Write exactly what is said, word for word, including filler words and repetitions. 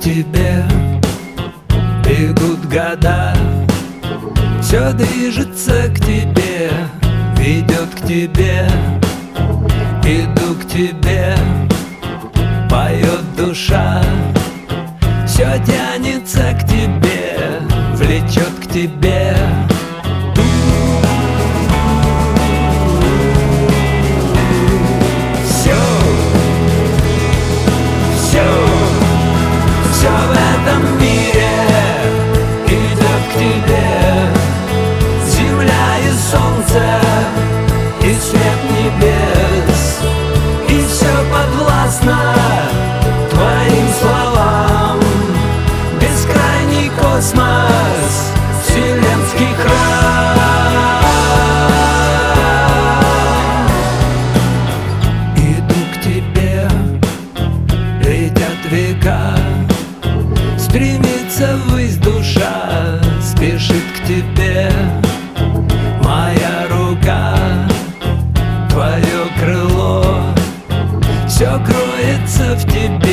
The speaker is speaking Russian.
тебе бегут года, все движется к тебе, ведет к тебе, иду к тебе, поет душа, все тянется к тебе, влечет к тебе. Все, все, все в этом мире идет к тебе, земля и солнце, и свет небес, и все подвластно твоим словам. Бескрайний космос, вселенский храм. Иду к тебе, летят века, стремится ввысь душа, спешит к тебе. Моя рука, твое крыло, все кроется в тебе.